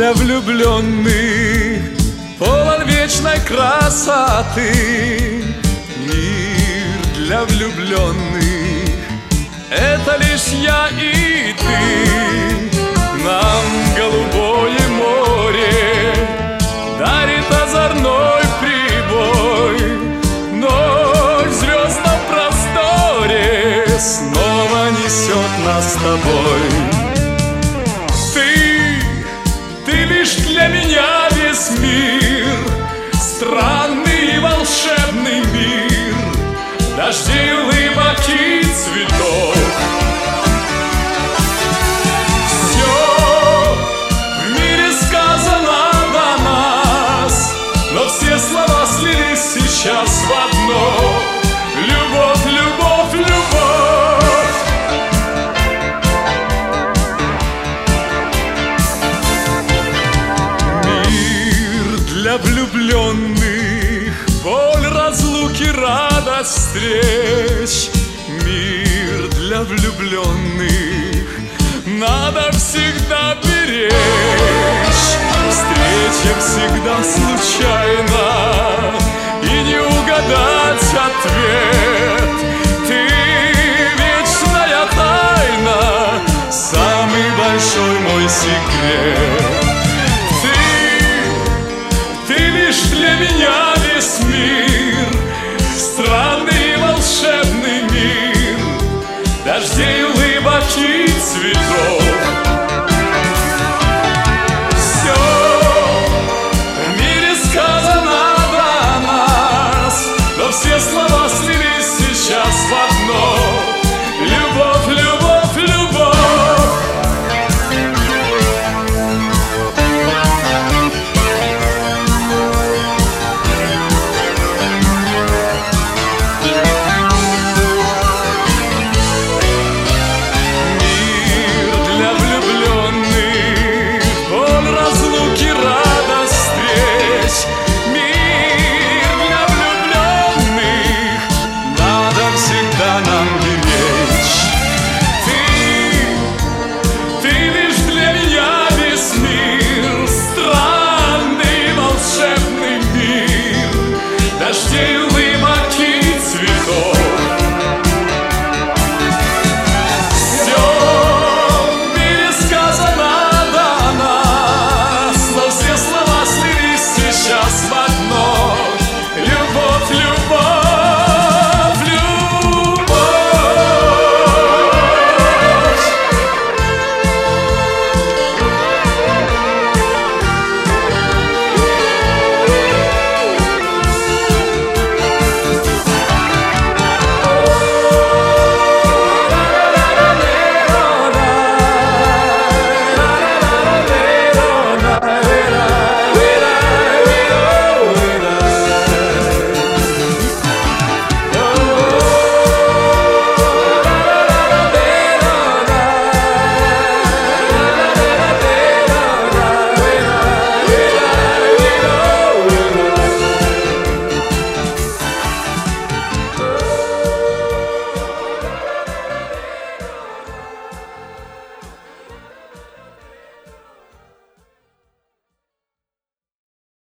для влюбленных, полон вечной красоты. Мир для влюбленных — это лишь я и ты. Нам голубое море дарит озорной прибой. Ночь в звездном просторе снова несет нас с тобой. Ты лишь для меня весь мир, странный и волшебный мир, дождей, улыбок и цветов. Все в мире сказано до нас, но все слова слились сейчас в одно. Любовь, любовь, любовь. Мир для влюбленных, боль разлуки, радость встреч. Мир для влюбленных надо всегда беречь. Встреча всегда случайна, и не угадать ответ. Ты вечная тайна, самый большой мой секрет. Ты лишь для меня весь мир, странный и волшебный мир, дождей, улыбок и цветов.